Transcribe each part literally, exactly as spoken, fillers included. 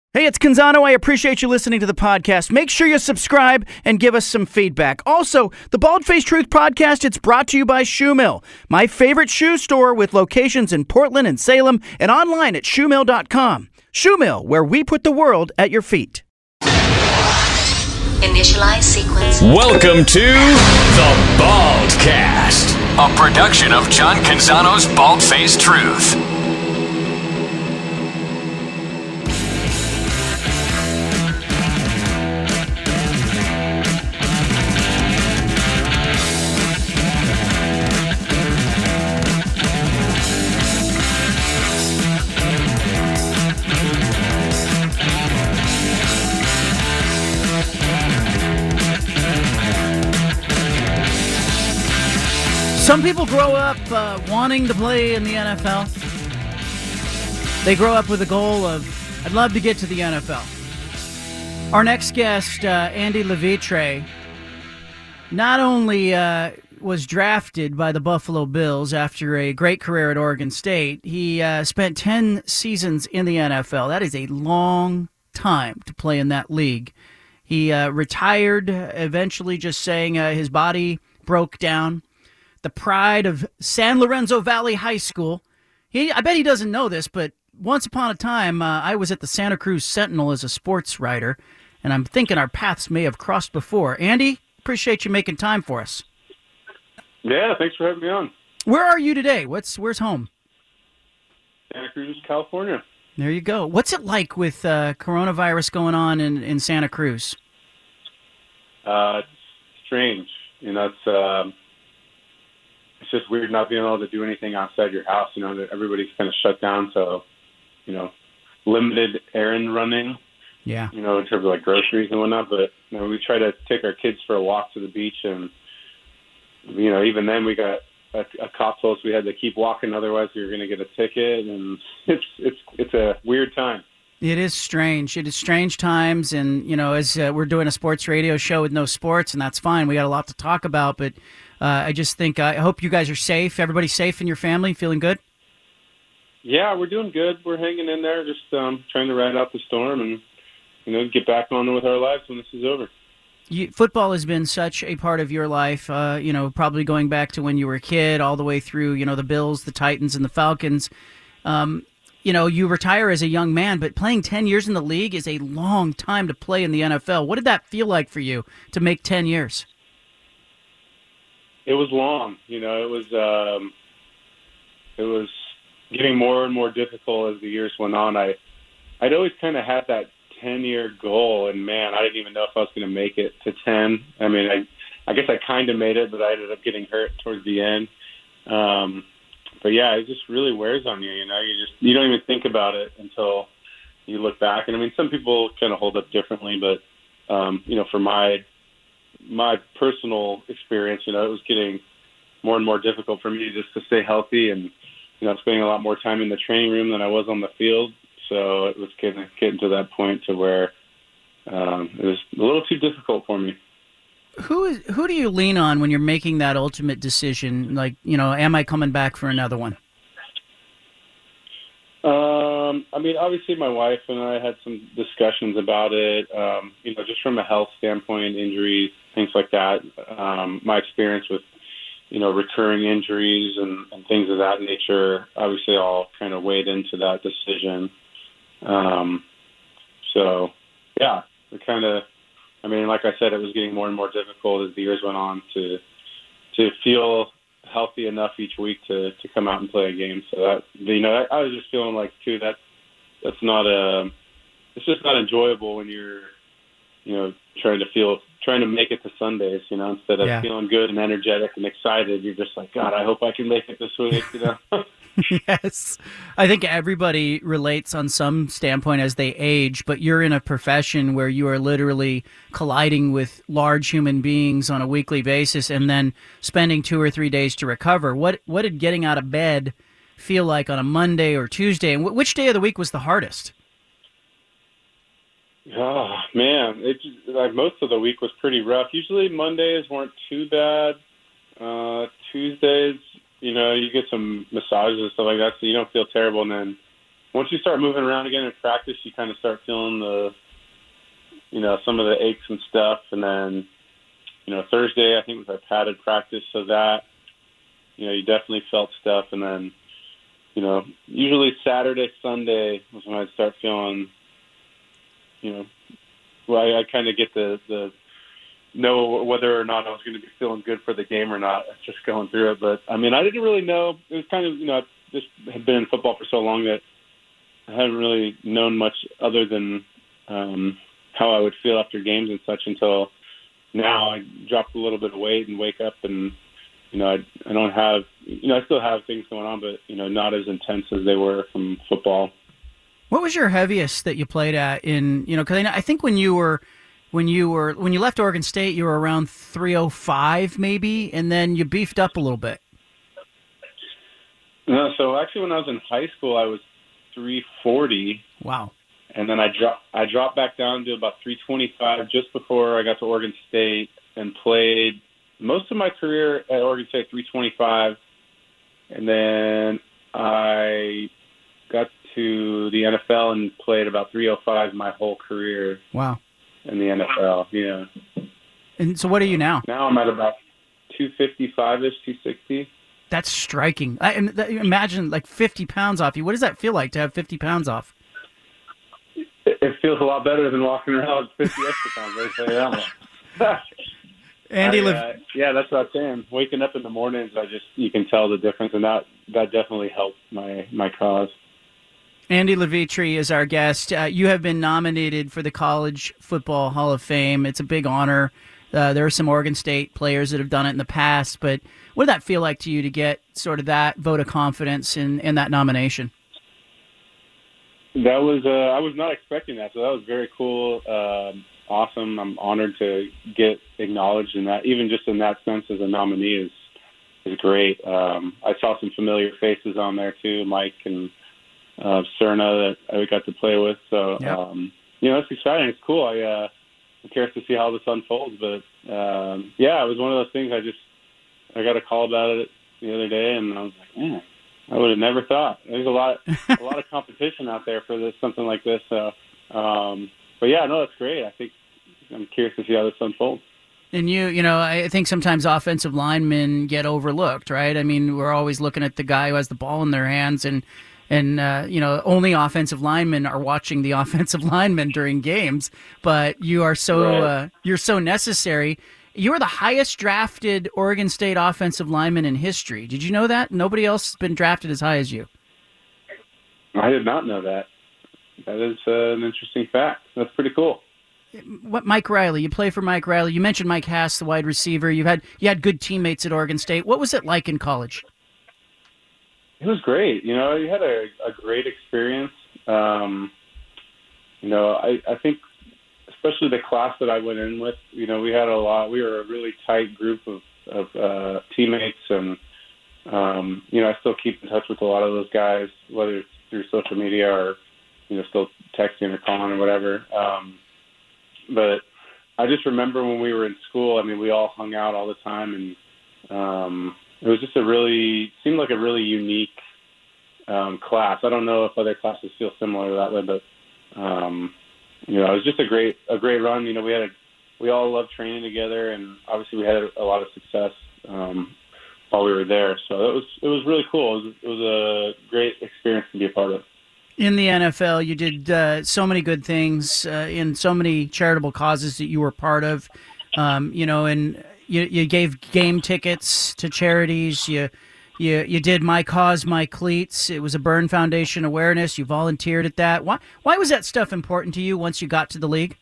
Hey, it's Canzano. I appreciate you listening to the podcast. Make sure you subscribe and give us some feedback. Also, the Bald Face Truth podcast, it's brought to you by Shoe Mill, my favorite shoe store with locations in Portland and Salem and online at shoe mill dot com. Shoe Mill, where we put the world at your feet. Initialize sequence. Welcome to the Baldcast, a production of John Canzano's Bald Face Truth. Some people grow up uh, wanting to play in the N F L. They grow up with a goal of, I'd love to get to the N F L. Our next guest, uh, Andy Levitre, not only uh, was drafted by the Buffalo Bills after a great career at Oregon State, he uh, spent ten seasons in the N F L. That is a long time to play in that league. He uh, retired, eventually just saying uh, his body broke down. The pride of San Lorenzo Valley High School. He, I bet he doesn't know this, but once upon a time, uh, I was at the Santa Cruz Sentinel as a sports writer, and I'm thinking our paths may have crossed before. Andy, appreciate you making time for us. Yeah, thanks for having me on. Where are you today? What's Where's home? Santa Cruz, California. There you go. What's it like with uh, coronavirus going on in, in Santa Cruz? Uh, it's strange. You know, it's... Um, It's just weird not being able to do anything outside your house. You know, that everybody's kind of shut down, so, you know, limited errand running. Yeah. You know, in terms of like groceries and whatnot. But you know, we try to take our kids for a walk to the beach, and you know, even then we got a, a cop told us we had to keep walking, otherwise we were going to get a ticket. And it's it's it's a weird time. It is strange. It is strange times, and you know, as uh, we're doing a sports radio show with no sports, and that's fine. We got a lot to talk about, but uh, I just think uh, I hope you guys are safe. Everybody's safe in your family, feeling good. Yeah, we're doing good. We're hanging in there, just um, trying to ride out the storm, and you know, get back on with our lives when this is over. You, football has been such a part of your life. Uh, you know, probably going back to when you were a kid, all the way through. You know, the Bills, the Titans, and the Falcons. Um, You know, you retire as a young man, but playing ten years in the league is a long time to play in the N F L. What did that feel like for you to make ten years? It was long. You know, it was um, it was getting more and more difficult as the years went on. I, I'd always kind of had that ten-year goal, and, man, I didn't even know if I was going to make it to ten. I mean, I, I guess I kind of made it, but I ended up getting hurt towards the end. Um But yeah, it just really wears on you. You know, you just you don't even think about it until you look back. And I mean, some people kind of hold up differently, but um, you know, for my my personal experience, you know, it was getting more and more difficult for me just to stay healthy, and you know, spending a lot more time in the training room than I was on the field. So it was getting getting to that point to where um, it was a little too difficult for me. Who is who do you lean on when you're making that ultimate decision? Like, you know, am I coming back for another one? Um, I mean, obviously my wife and I had some discussions about it, um, you know, just from a health standpoint, injuries, things like that. Um, my experience with, you know, recurring injuries and, and things of that nature, obviously all kind of weighed into that decision. Um, so, yeah, it kind of, I mean, like I said, it was getting more and more difficult as the years went on to to feel healthy enough each week to, to come out and play a game. So that, you know, I, I was just feeling like too that that's not a it's just not enjoyable when you're, you know, trying to feel trying to make it to Sundays. You know, instead of Yeah. feeling good and energetic and excited, you're just like, God, I hope I can make it this week. You know. Yes. I think everybody relates on some standpoint as they age, but you're in a profession where you are literally colliding with large human beings on a weekly basis and then spending two or three days to recover. What what did getting out of bed feel like on a Monday or Tuesday? And which day of the week was the hardest? Oh, man. It just, like, most of the week was pretty rough. Usually Mondays weren't too bad. Uh, Tuesdays, you know, you get some massages and stuff like that, so you don't feel terrible. And then once you start moving around again in practice, you kind of start feeling the, you know, some of the aches and stuff. And then, you know, Thursday, I think was our padded practice. So that, you know, you definitely felt stuff. And then, you know, usually Saturday, Sunday was when I'd start feeling, you know, well, I, I kind of get the, the, know whether or not I was going to be feeling good for the game or not, just going through it. But, I mean, I didn't really know. It was kind of, you know, I just had been in football for so long that I hadn't really known much other than um, how I would feel after games and such until now. I dropped a little bit of weight and wake up and, you know, I, I don't have, you know, I still have things going on, but, you know, not as intense as they were from football. What was your heaviest that you played at in, you know, because I, I think when you were, when you were, when you left Oregon State, you were around three oh five maybe, and then you beefed up a little bit. No, so actually when I was in high school, I was three forty. Wow. And then I dropped I dropped back down to about three twenty-five just before I got to Oregon State and played most of my career at Oregon State three twenty-five. And then I got to the N F L and played about three oh five my whole career. Wow. In the N F L, yeah. And so what are you now? Now I'm at about two fifty-five-ish, two sixty. That's striking. I imagine like fifty pounds off you. What does that feel like to have fifty pounds off? It feels a lot better than walking around with fifty extra pounds. I say that. Andy, I, uh, yeah, that's what I'm saying. Waking up in the mornings, I just you can tell the difference, and that that definitely helped my my cause. Andy Levitre is our guest. Uh, you have been nominated for the College Football Hall of Fame. It's a big honor. Uh, there are some Oregon State players that have done it in the past, but what did that feel like to you to get sort of that vote of confidence in, in that nomination? That was uh, I was not expecting that, so that was very cool, um, awesome. I'm honored to get acknowledged in that, even just in that sense as a nominee is is great. Um, I saw some familiar faces on there too, Mike and uh, Cerna that I got to play with. So yep. um, you know, it's exciting. It's cool. I uh, I'm curious to see how this unfolds, but um, yeah, it was one of those things. I just I got a call about it the other day, and I was like, man, I would have never thought. There's a lot, a lot of competition out there for this, something like this. So, um, but yeah, no, that's great. I think I'm curious to see how this unfolds. And you, you know, I think sometimes offensive linemen get overlooked, right? I mean, we're always looking at the guy who has the ball in their hands, and and uh, you know, only offensive linemen are watching the offensive linemen during games. But you are so right. uh, you're so necessary. You are the highest drafted Oregon State offensive lineman in history. Did you know that? Nobody else has been drafted as high as you. I did not know that. That is uh, an interesting fact. That's pretty cool. What Mike Riley? You play for Mike Riley. You mentioned Mike Hass, the wide receiver. You had you had good teammates at Oregon State. What was it like in college? It was great. You know, you had a, a great experience. Um, you know, I, I think especially the class that I went in with, you know, we had a lot. We were a really tight group of, of uh, teammates, and um, you know, I still keep in touch with a lot of those guys, whether it's through social media or you know, still texting or calling or whatever. Um, But I just remember when we were in school, I mean, we all hung out all the time, and um, it was just a really, seemed like a really unique um, class. I don't know if other classes feel similar that way, but, um, you know, it was just a great, a great run. You know, we had a, we all loved training together, and obviously we had a, a lot of success um, while we were there. So it was, it was really cool. It was, it was a great experience to be a part of. In the N F L, you did uh, so many good things uh, in so many charitable causes that you were part of. Um, you know, and you, you gave game tickets to charities. You, you, you did My Cause, My Cleats. It was a Burn Foundation awareness. You volunteered at that. Why, why was that stuff important to you once you got to the league?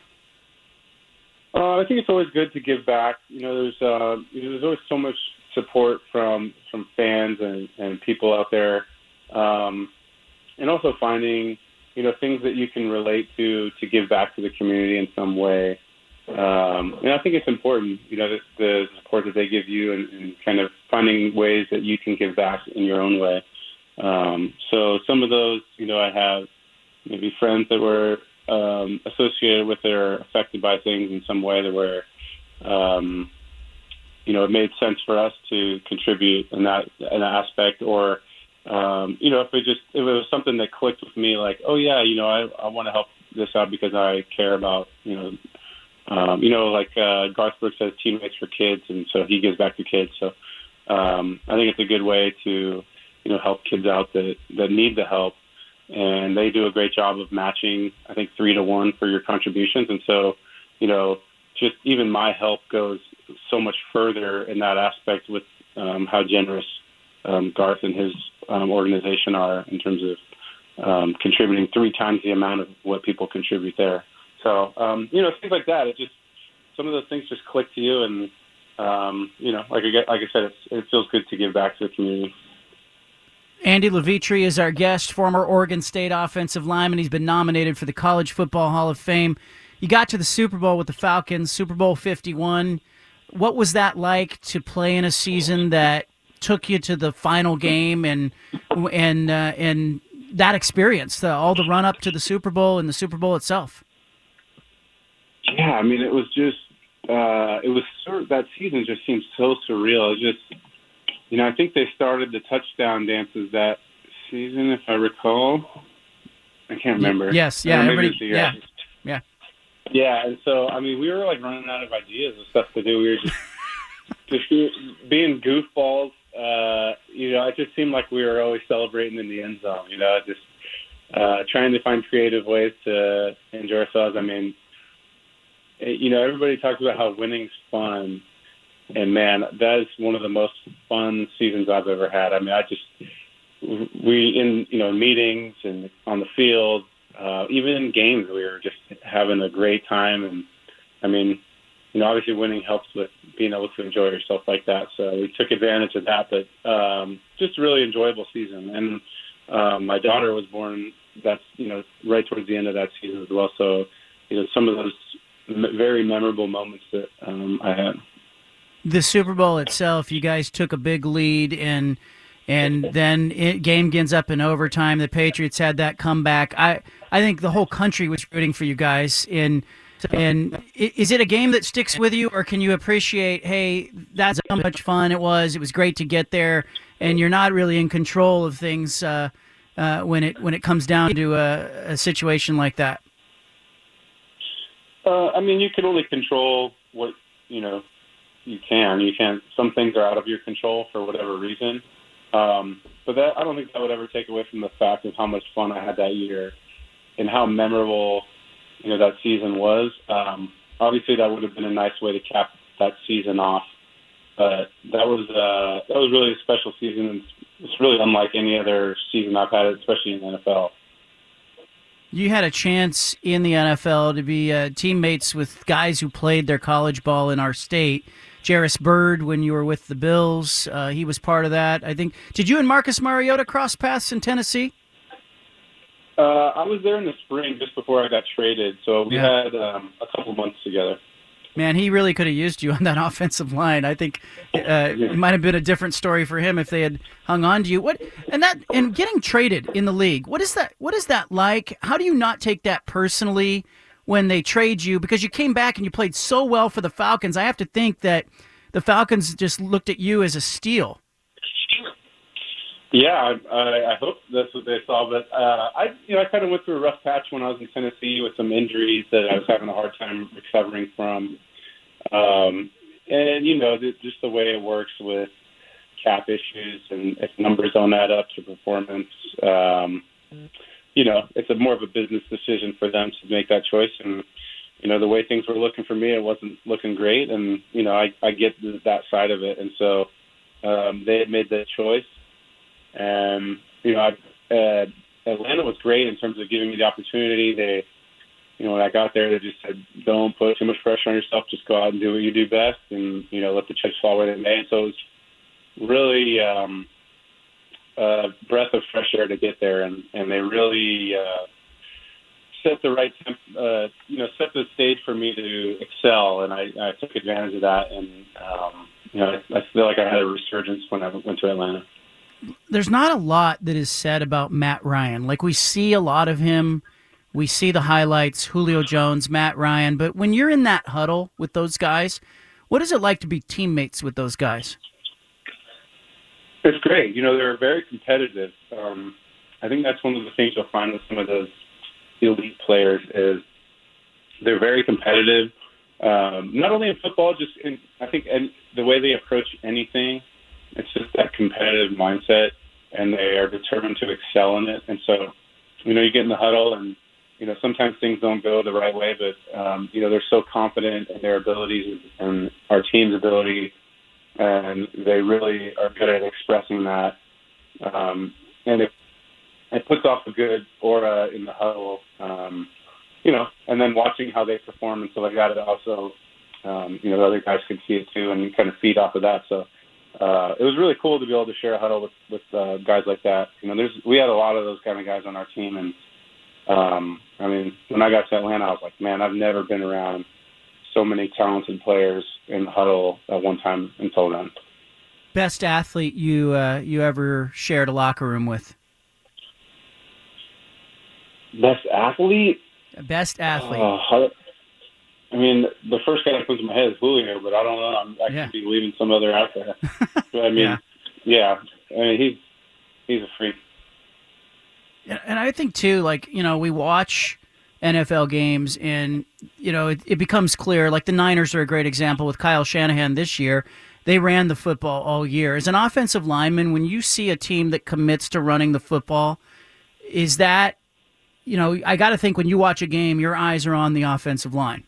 Uh, I think it's always good to give back. You know, there's uh, you know, there's always so much support from from fans and, and people out there. Um, And also finding, you know, things that you can relate to to give back to the community in some way. Um, and I think it's important, you know, the, the support that they give you, and, and kind of finding ways that you can give back in your own way. Um, so some of those, you know, I have maybe friends that were um, associated with or affected by things in some way that were, um, you know, it made sense for us to contribute in that, in that aspect, or um, you know, if it just if it was something that clicked with me, like, oh yeah, you know, I I want to help this out because I care about, you know, um, you know, like uh, Garth Brooks has Teammates for Kids, and so he gives back to kids. So um, I think it's a good way to, you know, help kids out that that need the help, and they do a great job of matching, I think, three to one for your contributions, and so, you know, just even my help goes so much further in that aspect with um, how generous um, Garth and his um, organization are in terms of um, contributing three times the amount of what people contribute there. So, um, you know, things like that. It just, some of those things just click to you, and um, you know, like I like I said, it's, it feels good to give back to the community. Andy Levitre is our guest, former Oregon State offensive lineman. He's been nominated for the College Football Hall of Fame. You got to the Super Bowl with the Falcons, Super Bowl fifty-one. What was that like to play in a season that took you to the final game, and and uh, and that experience, the, all the run up to the Super Bowl and the Super Bowl itself? Yeah, I mean, it was just uh, it was sort of, that season just seemed so surreal. It just, you know, I think they started the touchdown dances that season, if I recall. I can't remember. Yes, yeah, everybody, yeah, yeah. Yeah, and so, I mean, we were, like, running out of ideas and stuff to do. We were just, just being goofballs. Uh, you know, it just seemed like we were always celebrating in the end zone, you know, just uh, trying to find creative ways to enjoy ourselves. I mean, it, you know, everybody talks about how winning's fun, and, man, that is one of the most fun seasons I've ever had. I mean, I just, we, in, you know, meetings and on the field, Uh, even in games, we were just having a great time. And, I mean, you know, obviously winning helps with being able to enjoy yourself like that. So we took advantage of that. But um, just a really enjoyable season. And um, my daughter was born, that's, you know, right towards the end of that season as well. So, you know, some of those m- very memorable moments that um, I had. The Super Bowl itself, you guys took a big lead in – and then it, game ends up in overtime. The Patriots had that comeback. I, I think the whole country was rooting for you guys. And and is it a game that sticks with you, or can you appreciate, hey, that's how much fun it was. It was great to get there, and you're not really in control of things uh, uh, when it when it comes down to a, a situation like that. Uh, I mean, you can only control what you know you can. You can't. Some things are out of your control for whatever reason. Um, but that, I don't think that would ever take away from the fact of how much fun I had that year and how memorable, you know, that season was. Um, obviously, that would have been a nice way to cap that season off. But that was uh, that was really a special season, and it's really unlike any other season I've had, especially in the N F L. You had a chance in the N F L to be uh, teammates with guys who played their college ball in our state. Jairus Byrd, when you were with the Bills, uh, he was part of that. I think. Did you and Marcus Mariota cross paths in Tennessee? Uh, I was there in the spring just before I got traded, so we yeah. had um, a couple months together. Man, he really could have used you on that offensive line. I think uh, it might have been a different story for him if they had hung on to you. What and that and getting traded in the league. What is that? What is that like? How do you not take that personally when they trade you? Because you came back and you played so well for the Falcons. I have to think that the Falcons just looked at you as a steal. Yeah, I, I, I hope that's what they saw. But uh, I, you know, I kind of went through a rough patch when I was in Tennessee with some injuries that I was having a hard time recovering from. Um, and you know, just the way it works with cap issues, and if numbers don't add up to performance, um, you know, it's a more of a business decision for them to make that choice. And you know, the way things were looking for me, it wasn't looking great. And you know, I, I get that side of it. And so um, they had made that choice. And, you know, I, uh, Atlanta was great in terms of giving me the opportunity. They, you know, when I got there, they just said, don't put too much pressure on yourself. Just go out and do what you do best and, you know, let the chips fall where they may. And so it was really um, a breath of fresh air to get there. And, and they really uh, set the right, temp, uh, you know, set the stage for me to excel. And I, I took advantage of that. And, um, you know, I, I feel like I had a resurgence when I went to Atlanta. There's not a lot that is said about Matt Ryan. Like, we see a lot of him. We see the highlights, Julio Jones, Matt Ryan. But when you're in that huddle with those guys, what is it like to be teammates with those guys? It's great. You know, they're very competitive. Um, I think that's one of the things you'll find with some of those elite players is they're very competitive. Um, not only in football, just in, I think and the way they approach anything, it's just that competitive mindset, and they are determined to excel in it. And so, you know, you get in the huddle and, you know, sometimes things don't go the right way, but, um, you know, they're so confident in their abilities and our team's ability, and they really are good at expressing that. Um, and it, it puts off a good aura in the huddle, um, you know, and then watching how they perform and stuff like that, it also, um, you know, the other guys can see it too and kind of feed off of that. So uh, it was really cool to be able to share a huddle with, with uh, guys like that. You know, there's we had a lot of those kind of guys on our team, and Um, I mean, when I got to Atlanta, I was like, man, I've never been around so many talented players in the huddle at one time until then. Best athlete you uh, you ever shared a locker room with? Best athlete? Best athlete. Uh, I mean, the first guy that comes to my head is Julio, but I don't know. I'm, I yeah. could be leaving some other out there. But I mean, yeah. yeah, I mean, he's he's a freak. And I think, too, like, you know, we watch N F L games and, you know, it, it becomes clear, like the Niners are a great example with Kyle Shanahan this year. They ran the football all year. As an offensive lineman, when you see a team that commits to running the football, is that, you know, I got to think when you watch a game, your eyes are on the offensive line.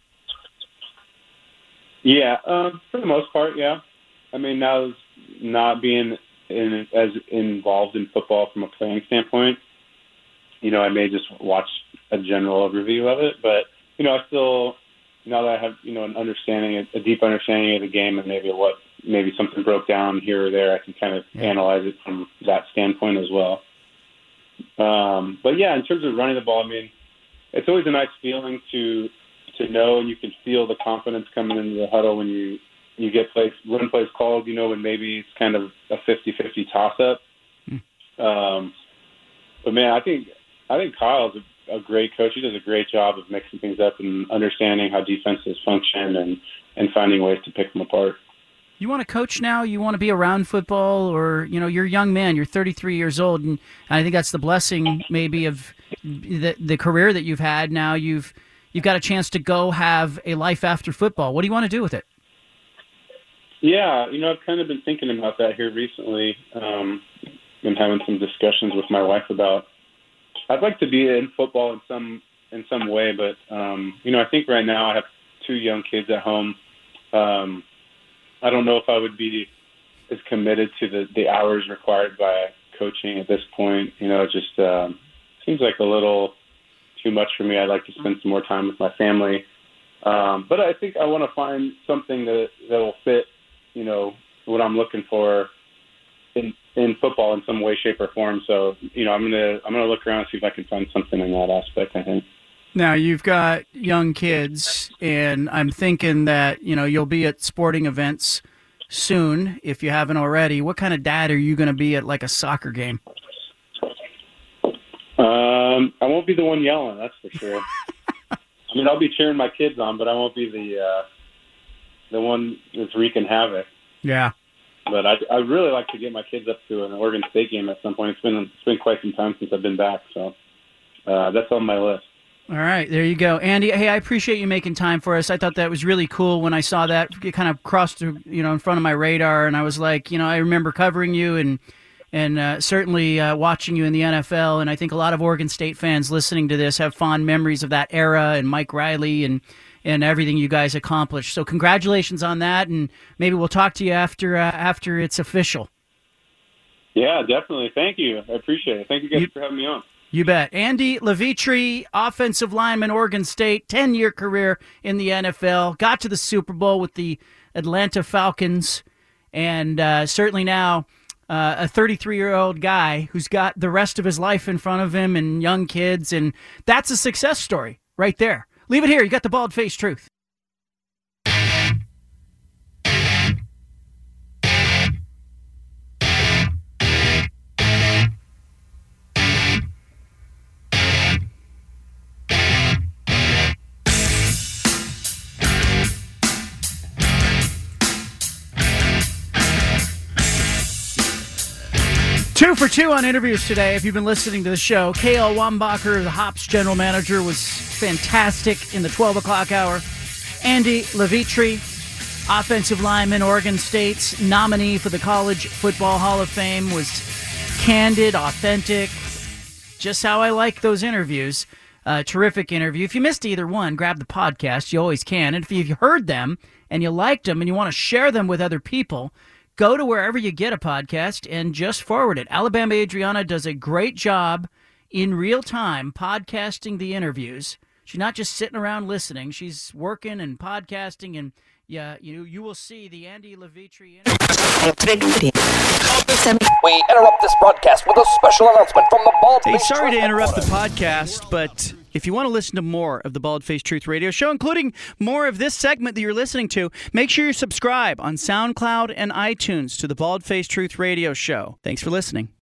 Yeah, um, for the most part, yeah. I mean, now not being in, as involved in football from a playing standpoint, you know, I may just watch a general overview of it, but, you know, I still, now that I have, you know, an understanding, a deep understanding of the game and maybe what, maybe something broke down here or there, I can kind of yeah. analyze it from that standpoint as well. Um, but, yeah, in terms of running the ball, I mean, it's always a nice feeling to to know, and you can feel the confidence coming into the huddle when you, you get plays, run plays called, you know, when maybe it's kind of a fifty-fifty toss-up. Mm. Um, but, man, I think – I think Kyle's a, a great coach. He does a great job of mixing things up and understanding how defenses function and, and finding ways to pick them apart. You want to coach now? You want to be around football? Or, you know, you're a young man. You're thirty-three years old, and I think that's the blessing maybe of the, the career that you've had. Now you've you've got a chance to go have a life after football. What do you want to do with it? Yeah, you know, I've kind of been thinking about that here recently. Um, been having some discussions with my wife about I'd like to be in football in some in some way, but um, you know, I think right now I have two young kids at home. Um, I don't know if I would be as committed to the, the hours required by coaching at this point. You know, it just um, seems like a little too much for me. I'd like to spend some more time with my family, um, but I think I want to find something that that will fit. You know, what I'm looking for in in football in some way, shape, or form. So, you know, I'm gonna I'm gonna look around and see if I can find something in that aspect, I think. Now, you've got young kids, and I'm thinking that, you know, you'll be at sporting events soon, if you haven't already. What kind of dad are you going to be at, like, a soccer game? Um, I won't be the one yelling, that's for sure. I mean, I'll be cheering my kids on, but I won't be the uh, the one that's wreaking havoc. Yeah. But I I really like to get my kids up to an Oregon State game at some point. It's been it's been quite some time since I've been back, so uh, that's on my list. All right, there you go, Andy. Hey, I appreciate you making time for us. I thought that was really cool when I saw that. It kind of crossed through, you know, in front of my radar, and I was like, you know, I remember covering you and and uh, certainly uh, watching you in the N F L. And I think a lot of Oregon State fans listening to this have fond memories of that era and Mike Riley and. and everything you guys accomplished. So congratulations on that, and maybe we'll talk to you after uh, after it's official. Yeah, definitely. Thank you. I appreciate it. Thank you guys you, for having me on. You bet. Andy Levitre, offensive lineman, Oregon State, ten-year career in the N F L, got to the Super Bowl with the Atlanta Falcons, and uh, certainly now uh, a thirty-three-year-old guy who's got the rest of his life in front of him and young kids, and that's a success story right there. Leave it here. You got the bald-faced truth. Two for two on interviews today. If you've been listening to the show, K L Wambacher, the Hops general manager, was fantastic in the twelve o'clock hour. Andy Levitri, offensive lineman, Oregon State's nominee for the College Football Hall of Fame, was candid, authentic, just how I like those interviews. Uh, terrific interview. If you missed either one, grab the podcast. You always can. And if you've heard them and you liked them and you want to share them with other people, go to wherever you get a podcast and just forward it. Alabama Adriana does a great job in real time podcasting the interviews. She's not just sitting around listening. She's working and podcasting, and yeah, you you will see the Andy Levitri interview. We interrupt this broadcast with a special announcement from the Bald Hey, Face sorry to Truth interrupt the Reporter. podcast, but if you want to listen to more of the Bald Face Truth Radio Show, including more of this segment that you're listening to, make sure you subscribe on SoundCloud and iTunes to the Bald Face Truth Radio Show. Thanks for listening.